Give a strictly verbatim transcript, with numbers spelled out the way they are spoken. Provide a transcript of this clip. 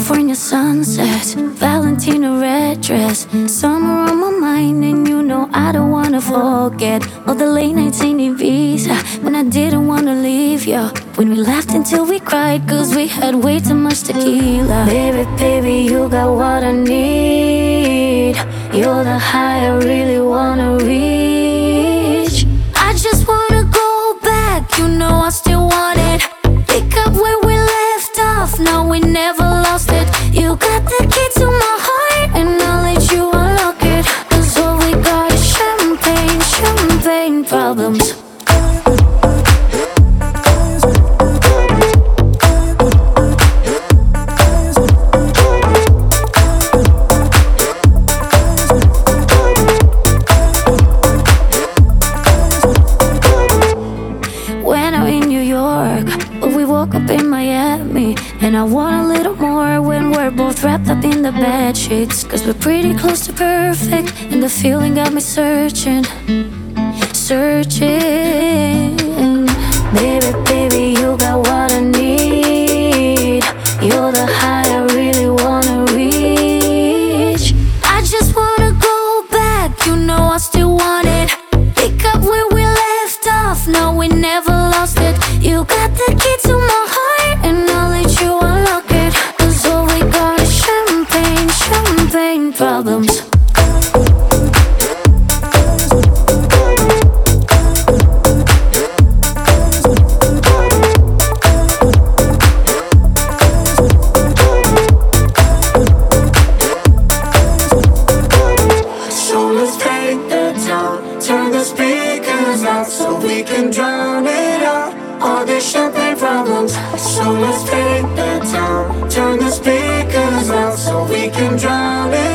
California sunsets, Valentino red dress, summer on my mind, and you know I don't wanna forget all the late nights in Ibiza when I didn't wanna leave you. When we laughed until we cried, cause we had way too much tequila. Baby, baby, you got what I need. You're the high I really wanna reach. I just wanna go back, you know I still want it. Pick up where we left off, no, we never lost it. You got the key to my heart, and I'll let you unlock it. Cause all we got is champagne, champagne problems. Woke up in Miami, and I want a little more when we're both wrapped up in the bed sheets. Cause we're pretty close to perfect, and the feeling got me searching, searching. Baby, baby, you got what I need. You're the high I really wanna reach. I just wanna go back, you know I still want it. Pick up where we left off, no, we never lost it. You got the key to my heart, and I'll let you unlock it. Cause all we got is champagne, champagne problems. So let's take the time, turn the speakers out so we can drown it out. All these champagne problems. So let's take the time, turn the speakers out so we can drown it